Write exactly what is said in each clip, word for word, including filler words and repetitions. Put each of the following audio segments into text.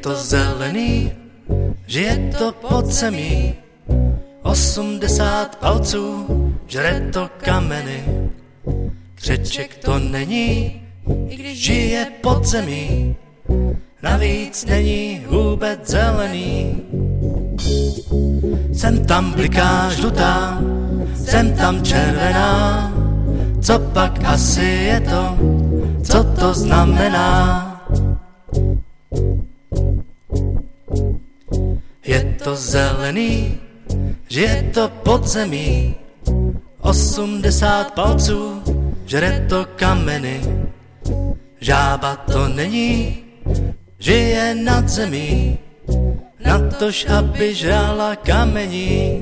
to zelený, žije to pod zemí, osmdesát palců, žere to kameny. Křeček to není, i když žije pod zemí, navíc není vůbec zelený. Sem tam bliká žlutá, sem tam červená, co pak asi je to, co to znamená? Je to zelený, žije to pod zemí, osmdesát palců, žere to kameny. Žába to není, žije nad zemí, natož aby žrala kamení.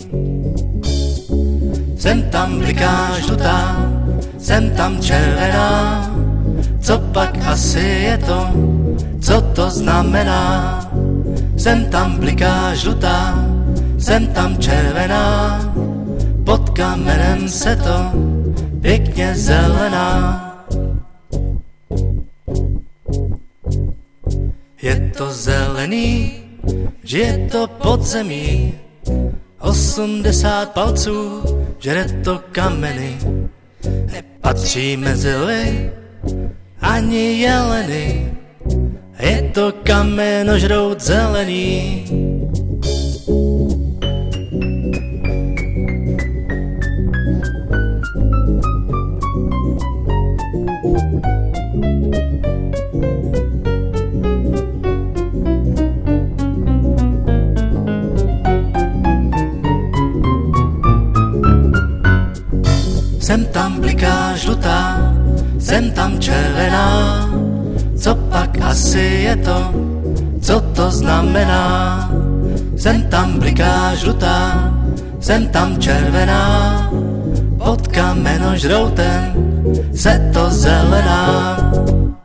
Sem tam bliká žlutá, sem tam červená, co pak asi je to, co to znamená? Sem tam bliká žlutá, sem tam červená, pod kamenem se to pěkně zelená. Je to zelený, žije to pod zemí, osmdesát palců, žere to kameny. Nepatří mezi lvy ani jeleny, je to kamenožrout zelený. Sem tam bliká žlutá, sem tam červená, co pak asi je to, co to znamená? Sem tam bliká žlutá, sem tam červená, pod kamenožroutem se to zelená.